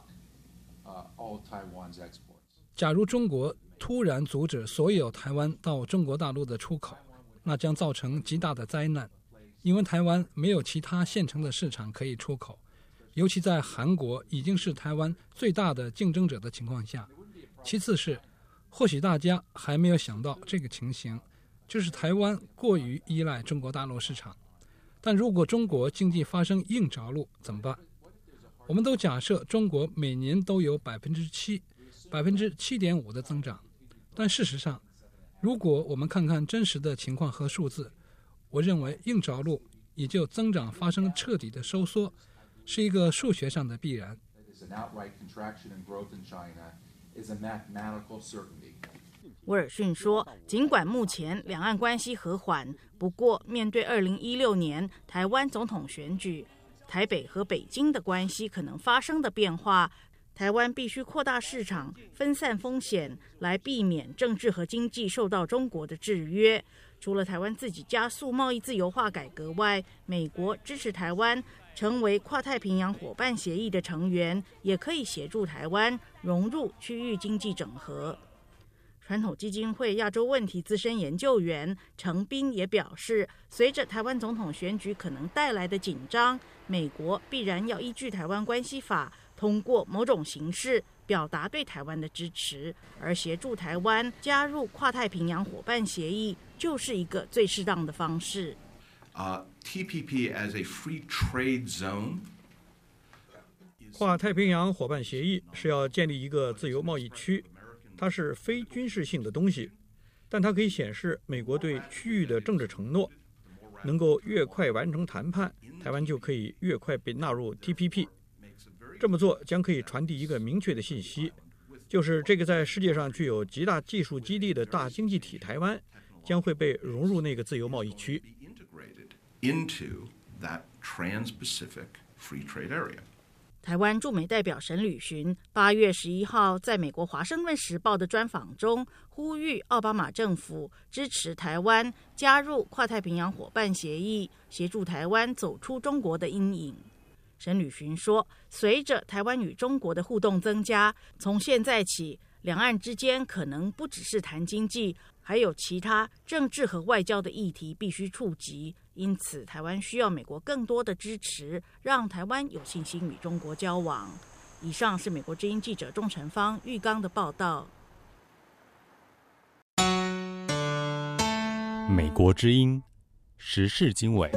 uh, all Taiwan's exports? 假如中国突然阻止所有台湾到中国大陆的出口，那将造成极大的灾难，因为台湾没有其他现成的市场可以出口，尤其在韩国已经是台湾最大的竞争者的情况下。其次是，或许大家还没有想到这个情形，就是台湾过于依赖中国大陆市场。但如果中国经济发生硬着陆怎么办？我们都假设中国每年都有百分之七、百分之七点五的增长，但事实上，如果我们看看真实的情况和数字，我认为硬着陆也就增长发生彻底的收缩，是一个数学上的必然。 威尔逊说，尽管目前两岸关系和缓，不过面对二零一六年台湾总统选举，台北和北京的关系可能发生的变化，台湾必须扩大市场，分散风险，来避免政治和经济受到中国的制约。除了台湾自己加速贸易自由化改革外，美国支持台湾成为跨太平洋伙伴协议的成员，也可以协助台湾融入区域经济整合。传统基金会亚洲问题资深研究员程斌也表示，随着台湾总统选举可能带来的紧张，美国必然要依据台湾关系法，通过某种形式表达对台湾的支持，而协助台湾加入跨太平洋伙伴协议就是一个最适当的方式。 Uh, T P P as a free trade zone. 跨太平洋伙伴协议是要建立一个自由贸易区，它是非军事性的东西，但它可以显示美国对区域的政治承诺。能够越快完成谈判，台湾就可以越快被纳入 T P P。这么做将可以传递一个明确的信息，就是这个在世界上具有极大技术基地的大经济体台湾将会被融入那个自由贸易区。 Into that Trans-Pacific Free Trade Area. 台湾驻美代表沈履巡八月十一号在美国《华盛顿时报》的专访中，呼吁奥巴马政府支持台湾加入跨太平洋伙伴协议，协助台湾走出中国的阴影。沈履巡说，随着台湾与中国的互动增加，从现在起，两岸之间可能不只是谈经济，还有其他政治和外交的议题必须触及。因此，台湾需要美国更多的支持，让台湾有信心与中国交往。以上是美国之音记者钟晨芳、玉刚的报道。 美国之音时事经纬。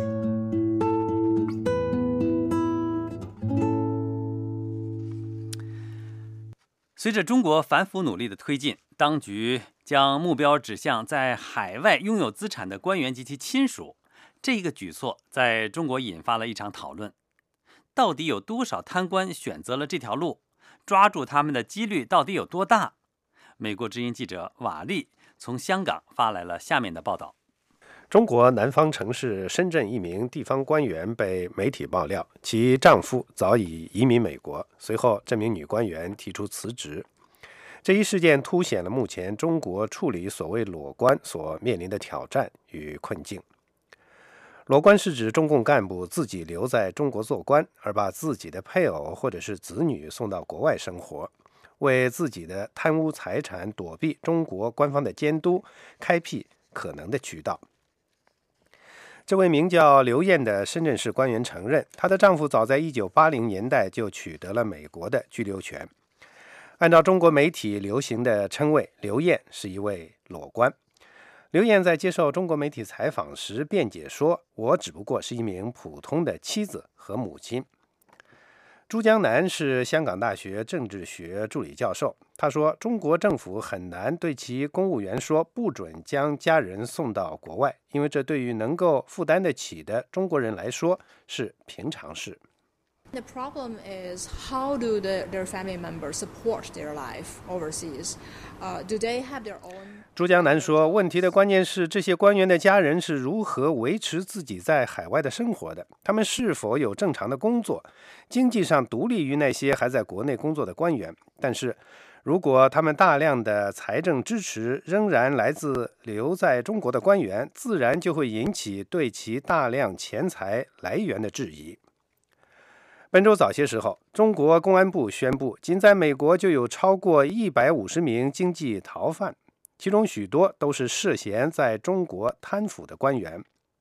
随着中国反腐努力的推进，当局将目标指向在海外拥有资产的官员及其亲属。这一个举措在中国引发了一场讨论：到底有多少贪官选择了这条路？抓住他们的几率到底有多大？美国之音记者瓦利从香港发来了下面的报道。 中国南方城市深圳一名地方官员被媒体爆料，其丈夫早已移民美国。随后，这名女官员提出辞职。这一事件凸显了目前中国处理所谓裸官所面临的挑战与困境。裸官是指中共干部自己留在中国做官，而把自己的配偶或者是子女送到国外生活，为自己的贪污财产躲避中国官方的监督，开辟可能的渠道。这位名叫刘艳的深圳市官员承认，她的丈夫早在一九八零年代就取得了美国的居留权。按照中国媒体流行的称谓，刘艳是一位裸官。刘艳在接受中国媒体采访时辩解说，我只不过是一名普通的妻子和母亲。朱江南是香港大学政治学助理教授，他说，中国政府很难对其公务员说不准将家人送到国外，因为这对于能够负担得起的中国人来说是平常事。 The problem is how do the, their family members support their life overseas? Uh, do they have their own? 朱江南说，问题的关键是这些官员的家人是如何维持自己在海外的生活的，他们是否有正常的工作，经济上独立于那些还在国内工作的官员。但是如果他们大量的财政支持仍然来自留在中国的官员，自然就会引起对其大量钱财来源的质疑。本周早些时候，中国公安部宣布，仅在美国就有超过一百五十名经济逃犯，其中许多都是涉嫌在中国贪腐的官员。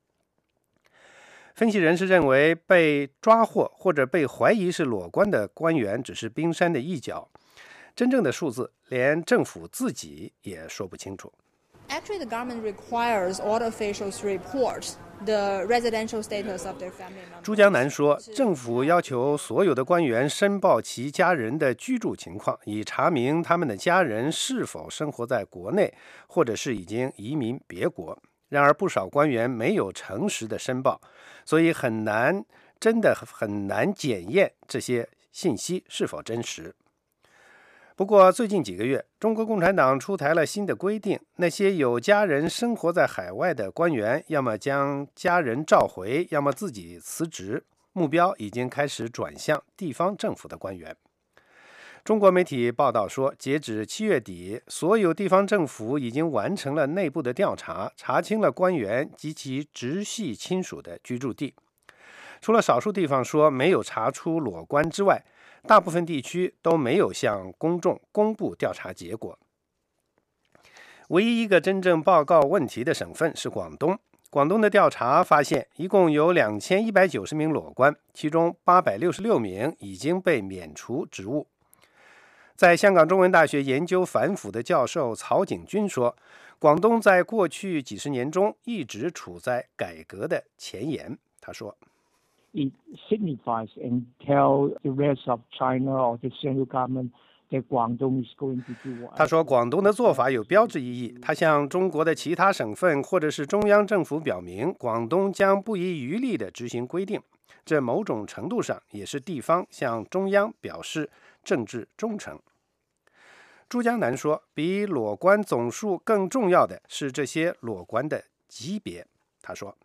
分析人士认为，被抓获或者被怀疑是裸官的官员只是冰山的一角，真正的数字连政府自己也说不清楚。 Actually, the government requires all officials to report the residential status of their family members. 朱江南说，政府要求所有的官员申报其家人的居住情况，以查明他们的家人是否生活在国内，或者是已经移民别国。然而，不少官员没有诚实的申报，所以很难，真的很难检验这些信息是否真实。不过最近几个月，中国共产党出台了新的规定，那些有家人生活在海外的官员，要么将家人召回，要么自己辞职，目标已经开始转向地方政府的官员。中国媒体报道说，截止七月底，所有地方政府已经完成了内部的调查，查清了官员及其直系亲属的居住地。除了少数地方说没有查出裸官之外，大部分地区都没有向公众公布调查结果。唯一一个真正报告问题的省份是广东。广东的调查发现，一共有两千一百九十名裸官，其中八百六十六名已经被免除职务。在香港中文大学研究反腐的教授曹景军说，广东在过去几十年中一直处在改革的前沿。他说 It signifies and tell the rest of China or the central government that Guangdong is going to do what. 他说，广东的做法有标志意义，他向中国的其他省份或者是中央政府表明，广东将不遗余力地执行规定。这某种程度上也是地方向中央表示政治忠诚。朱江南说，比裸官总数更重要的是这些裸官的级别。他说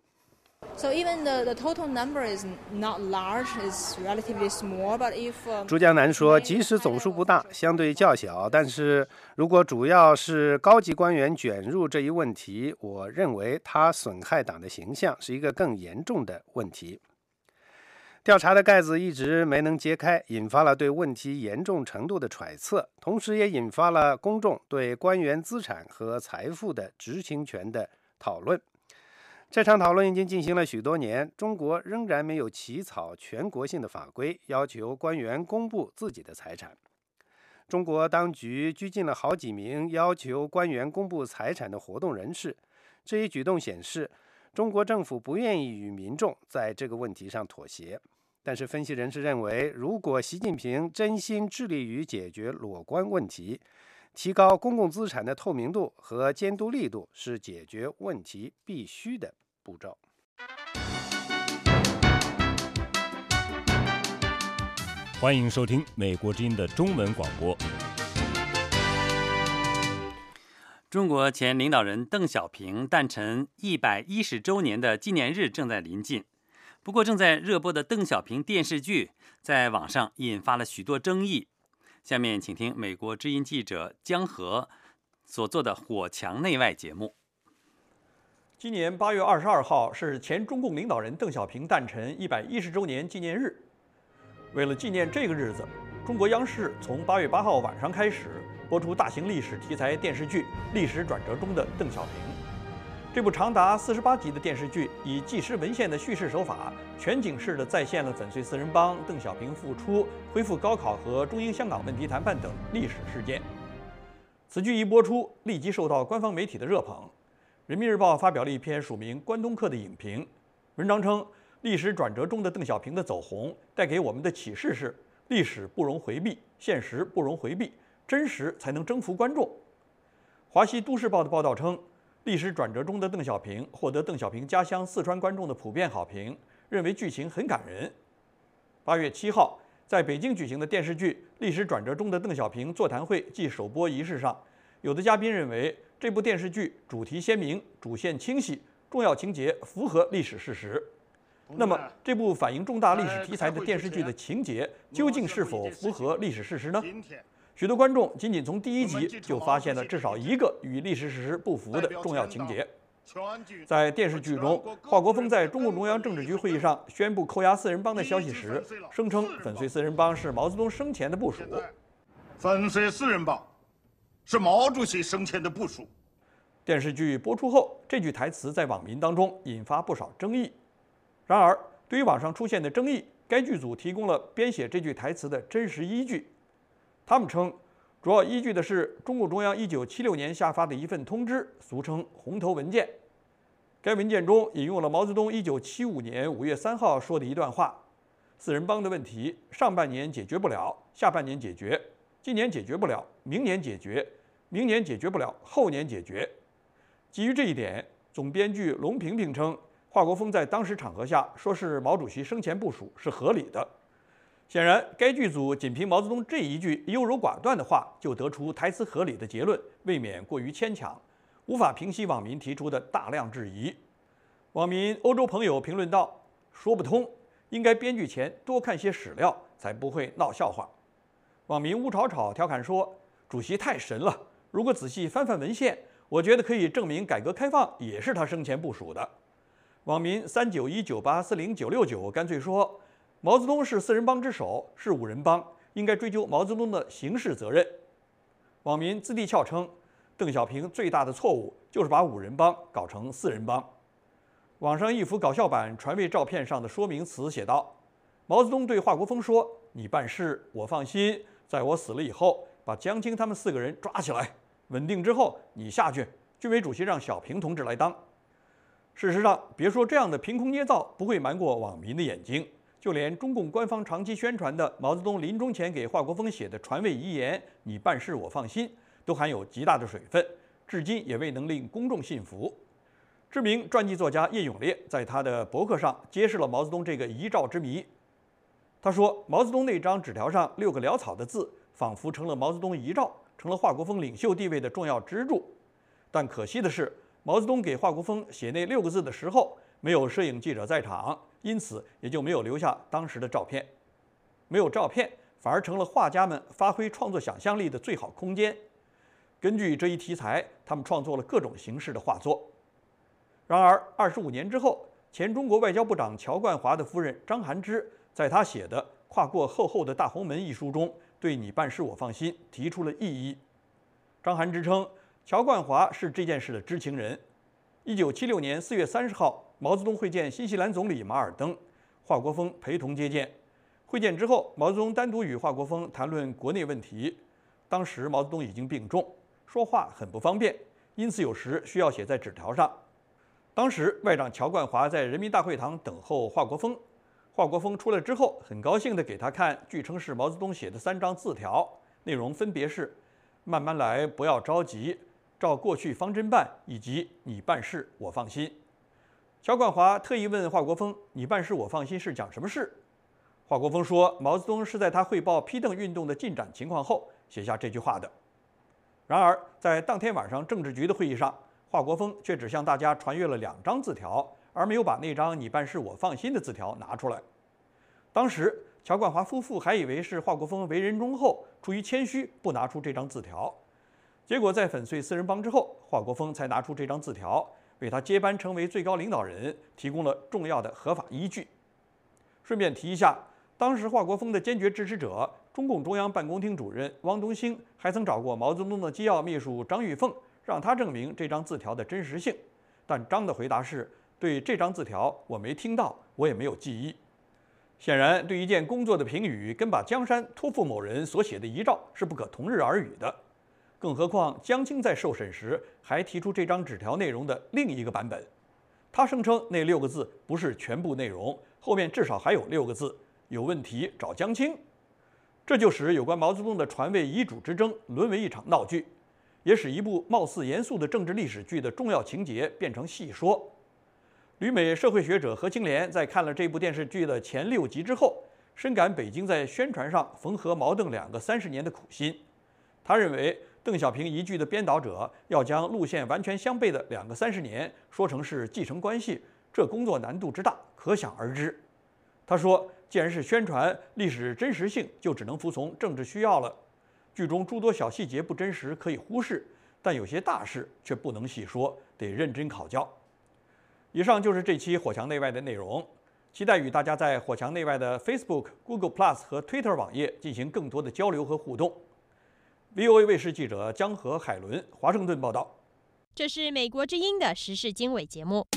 So even the, the total number is not large, it's relatively small, but if... Um, 朱江南说，即使总数不大，相对较小，但是如果主要是高级官员卷入这一问题，我认为它损害党的形象是一个更严重的问题。调查的盖子一直没能揭开，引发了对问题严重程度的揣测，同时也引发了公众对官员资产和财富的知情权的讨论。这场讨论已经进行了许多年，中国仍然没有起草全国性的法规，要求官员公布自己的财产。中国当局拘禁了好几名要求官员公布财产的活动人士， 这一举动显示，中国政府不愿意与民众在这个问题上妥协。但是分析人士认为，如果习近平真心致力于解决裸官问题，提高公共资产的透明度和监督力度是解决问题必须的步骤。 欢迎收听美国之音的中文广播。 中国前领导人邓小平诞辰一百一十周年的纪念日正在临近，不过正在热播的邓小平电视剧在网上引发了许多争议。下面请听美国之音记者江河所做的《火墙内外》节目。 今年八月二十二号是前中共领导人邓小平诞辰一百一十周年纪念日。为了纪念这个日子，中国央视从八月八号晚上开始播出大型历史题材电视剧《历史转折中的邓小平》。这部长达四十八集的电视剧以纪实文献的叙事手法，全景式地再现了粉碎四人帮、邓小平复出、恢复高考和中英香港问题谈判等历史事件。此剧一播出，立即受到官方媒体的热捧。人民日报发表了一篇署名关东客的影评，文章称，历史转折中的邓小平的走红带给我们的启示是，历史不容回避，现实不容回避，真实才能征服观众。华西都市报的报道称，历史转折中的邓小平获得邓小平家乡四川观众的普遍好评，认为剧情很感人。八月七号，在北京举行的电视剧《历史转折中的邓小平》座谈会暨首播仪式上，有的嘉宾认为这部电视剧主题鲜明、主线清晰，重要情节符合历史事实。那么，这部反映重大历史题材的电视剧的情节究竟是否符合历史事实呢？许多观众仅仅从第一集就发现了至少一个与历史事实不符的重要情节。在电视剧中，华国锋在中共中央政治局会议上宣布扣押四人帮的消息时，声称粉碎四人帮是毛泽东生前的部署。 粉碎四人帮是毛主席生前的部署。 电视剧播出后，这句台词在网民当中引发不少争议。然而，对于网上出现的争议，该剧组提供了编写这句台词的真实依据。他们称，主要依据的是中共中央一九七六年下发的一份通知，俗称红头文件。该文件中引用了毛泽东一九七五年五月三号说的一段话：四人帮的问题，上半年解决不了，下半年解决，今年解决不了，明年解决，明年解决不了，后年解决。基于这一点，总编剧龙平平称，华国锋在当时场合下说是毛主席生前部署是合理的。显然，该剧组仅凭毛泽东这一句优柔寡断的话就得出台词合理的结论，未免过于牵强，无法平息网民提出的大量质疑。网民欧洲朋友评论道：“说不通，应该编剧前多看些史料，才不会闹笑话。”网民乌吵吵调侃说：“主席太神了，如果仔细翻翻文献，我觉得可以证明改革开放也是他生前部署的。”网民三九一九八四零九六九干脆说，毛泽东是四人帮之首，是五人帮，应该追究毛泽东的刑事责任。网民自地壳称，邓小平最大的错误就是把五人帮搞成四人帮。网上一幅搞笑版传位照片上的说明词写道：毛泽东对华国锋说，你办事我放心，在我死了以后，把江青他们四个人抓起来，稳定之后你下去，军委主席让小平同志来当。事实上，别说这样的凭空捏造不会瞒过网民的眼睛，就连中共官方长期宣传的毛泽东临终前给华国锋写的传位遗言“你办事我放心”，都含有极大的水分，至今也未能令公众信服。知名传记作家叶永烈在他的博客上揭示了毛泽东这个遗诏之谜。他说，毛泽东那张纸条上六个潦草的字，仿佛成了毛泽东遗诏，成了华国锋领袖地位的重要支柱。但可惜的是，毛泽东给华国锋写那六个字的时候，没有摄影记者在场，因此也就没有留下当时的照片。没有照片，反而成了画家们发挥创作想象力的最好空间。根据这一题材，他们创作了各种形式的画作。然而，二十五年之后，前中国外交部长乔冠华的夫人张含之，在他写的《跨过厚厚的大红门》一书中，对你办事我放心提出了异议。张含之称，乔冠华是这件事的知情人。一九七六年四月三十号，毛泽东会见新西兰总理马尔登，华国锋陪同接见。会见之后，毛泽东单独与华国锋谈论国内问题。当时毛泽东已经病重，说话很不方便，因此有时需要写在纸条上。 当时外长乔冠华在人民大会堂等候华国锋，华国锋出来之后，很高兴地给他看，据称是毛泽东写的三张字条，内容分别是：慢慢来，不要着急，照过去方针办，以及你办事我放心。乔冠华特意问华国锋：“你办事我放心是讲什么事？”华国锋说：“毛泽东是在他汇报批邓运动的进展情况后写下这句话的。”然而，在当天晚上政治局的会议上，华国锋却只向大家传阅了两张字条，而没有把那张“你办事我放心”的字条拿出来。当时，乔冠华夫妇还以为是华国锋为人忠厚，出于谦虚不拿出这张字条。结果在粉碎四人帮之后，华国锋才拿出这张字条，为他接班成为最高领导人提供了重要的合法依据。顺便提一下，当时华国锋的坚决支持者，中共中央办公厅主任汪东兴还曾找过毛泽东的机要秘书张玉凤，让他证明这张字条的真实性。但张的回答是：对这张字条我没听到，我也没有记忆。显然，对一件工作的评语跟把江山托付某人所写的遗诏是不可同日而语的。更何况江青在受审时还提出这张纸条内容的另一个版本，他声称那六个字不是全部内容，后面至少还有六个字，有问题找江青。这就使有关毛泽东的传位遗嘱之争沦为一场闹剧，也使一部貌似严肃的政治历史剧的重要情节变成戏说。旅美社会学者何清莲在看了这部电视剧的前六集之后，深感北京在宣传上缝合毛邓两个三十年的苦心。他认为邓小平一剧的编导者要将路线完全相悖的两个三十年说成是继承关系，这工作难度之大可想而知。他说，既然是宣传，历史真实性就只能服从政治需要了。剧中诸多小细节不真实可以忽视，但有些大事却不能细说，得认真考教。以上就是这期火墙内外的内容，期待与大家在火墙内外的 Facebook、Google Plus 和 Twitter 网页进行更多的交流和互动。V O A 卫视记者江河、海伦，华盛顿报道。 这是美国之音的时事经纬节目。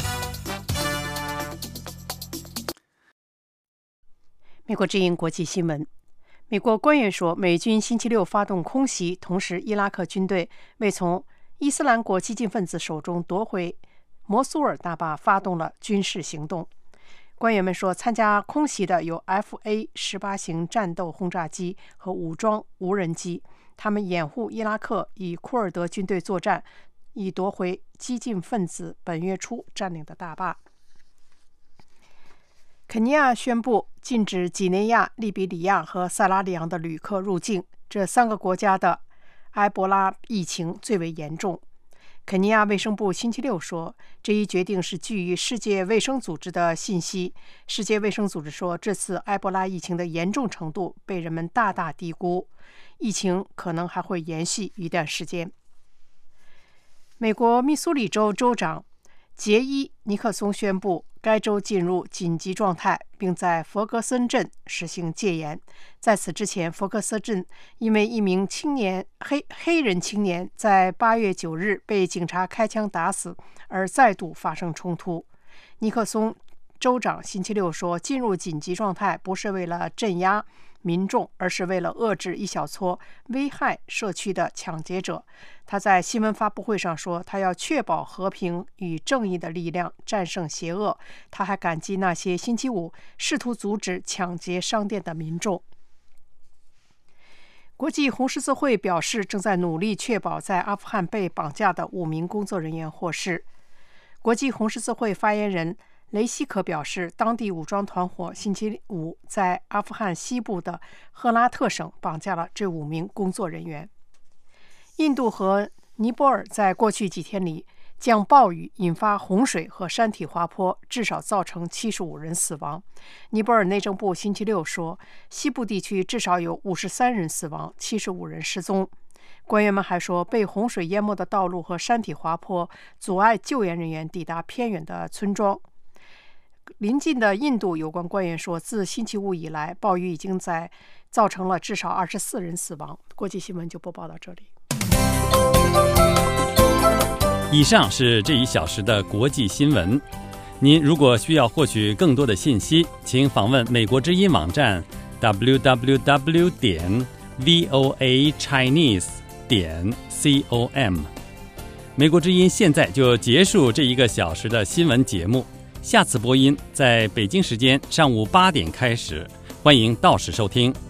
美国之音国际新闻，美国官员说，美军星期六发动空袭，同时伊拉克军队为从伊斯兰国激进分子手中夺回摩苏尔大坝发动了军事行动。官员们说，参加空袭的有 F A 十八 型战斗轰炸机和武装无人机，他们掩护伊拉克与库尔德军队作战，以夺回激进分子本月初占领的大坝。肯尼亚宣布禁止几内亚、利比里亚和塞拉利昂的旅客入境，这三个国家的埃博拉疫情最为严重。肯尼亚卫生部星期六说，这一决定是基于世界卫生组织的信息。世界卫生组织说，这次埃博拉疫情的严重程度被人们大大低估，疫情可能还会延续一段时间。美国密苏里州州长杰伊·尼克松宣布，该州进入紧急状态，并在佛格森镇实行戒严。在此之前，佛格森镇因为一名青年黑黑人青年在八月九日被警察开枪打死，而再度发生冲突。尼克松州长星期六说，进入紧急状态不是为了镇压民众，而是为了遏制一小撮危害社区的抢劫者。他在新闻发布会上说，他要确保和平与正义的力量战胜邪恶。他还感激那些星期五试图阻止抢劫商店的民众。国际红十字会表示，正在努力确保在阿富汗被绑架的五名工作人员获释。国际红十字会发言人雷希可表示，当地武装团伙星期五在阿富汗西部的赫拉特省绑架了这五名工作人员。印度和尼泊尔在过去几天里降暴雨，引发洪水和山体滑坡，至少造成七十五人死亡。尼泊尔内政部星期六说，西部地区至少有五十三人死亡，七十五人失踪。官员们还说，被洪水淹没的道路和山体滑坡阻碍救援人员抵达偏远的村庄。邻近的印度有关官员说，自星期五以来，暴雨已经在造成了至少二十四人死亡。国际新闻就播报到这里。 以上是这一小时的国际新闻。您如果需要获取更多的信息，请访问美国之音网站 double u double u double u 点 voa chinese 点 com。 美国之音现在就结束这一个小时的新闻节目，下次播音在北京时间上午八点开始，欢迎到时收听。